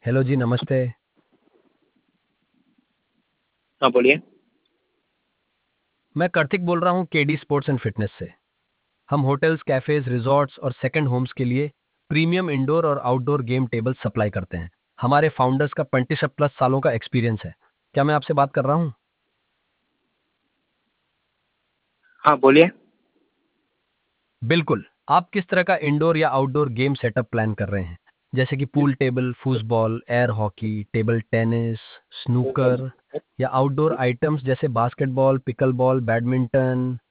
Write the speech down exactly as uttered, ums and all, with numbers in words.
Hello जी, नमस्ते। हाँ, बोलिए। मैं कार्तिक बोल रहा हूँ केडी स्पोर्ट्स एंड फिटनेस से। हम होटल्स, कैफेज, रिजॉर्ट्स और सेकंड होम्स के लिए प्रीमियम इंडोर और आउटडोर गेम टेबल सप्लाई करते हैं। हमारे फाउंडर्स का पैंतीस प्लस सालों का एक्सपीरियंस है। क्या मैं आपसे बात कर रहा हूँ? हाँ, बोलिए। बिल्कुल। आप किस तरह का इंडोर या आउटडोर गेम सेटअप प्लान कर रहे हैं? जैसे कि pool table, football, air hockey, table tennis, snooker या आउटडोर आइटम्स जैसे बास्केटबॉल, पिकल बॉल, बैडमिंटन।